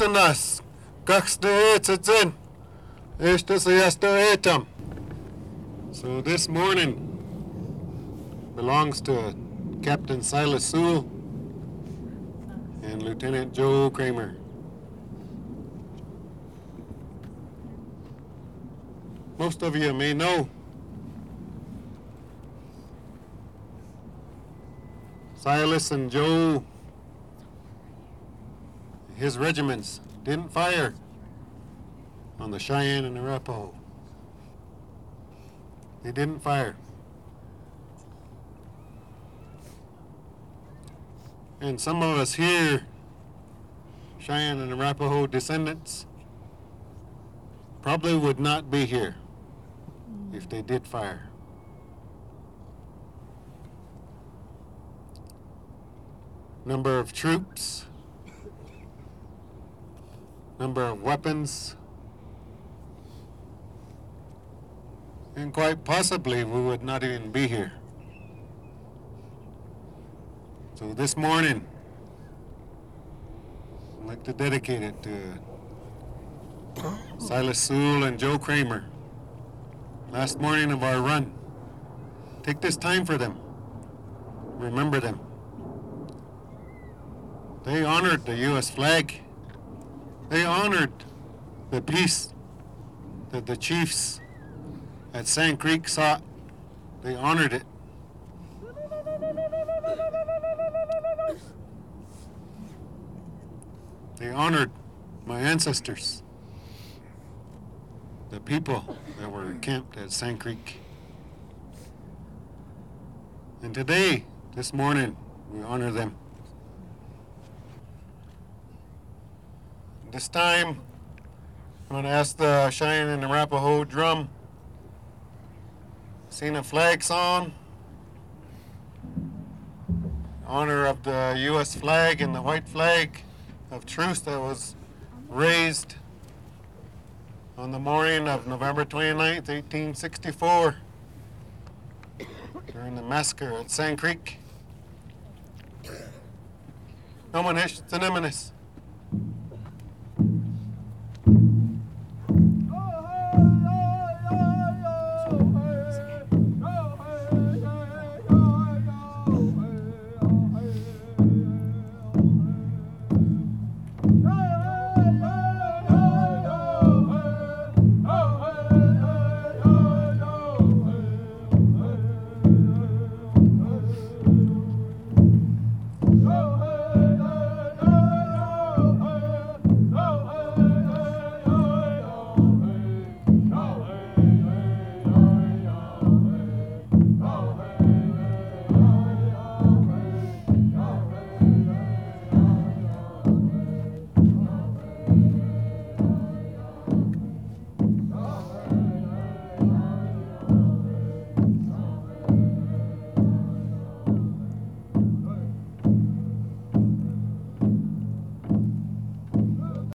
Buenas, kaksteetsetsen, etam. So this morning belongs to Captain Silas Sewell and Lieutenant Joe Kramer. Most of you may know Silas and Joe, his regiments didn't fire on the Cheyenne and Arapaho. They didn't fire. And some of us here, Cheyenne and Arapaho descendants, probably would not be here if they did fire. Number of troops, number of weapons, and quite possibly we would not even be here. So this morning, I'd like to dedicate it to Silas Sewell and Joe Kramer. Last morning of our run. Take this time for them. Remember them. They honored the U.S. flag. They honored the peace that the chiefs at Sand Creek sought. They honored it. They honored my ancestors, the people that were encamped at Sand Creek. And today, this morning, we honor them. This time, I'm going to ask the Cheyenne and Arapaho drum, sing a flag song, in honor of the U.S. flag and the white flag of truce that was raised on the morning of November 29th, 1864, during the massacre at Sand Creek. Nomanish, Zineminis.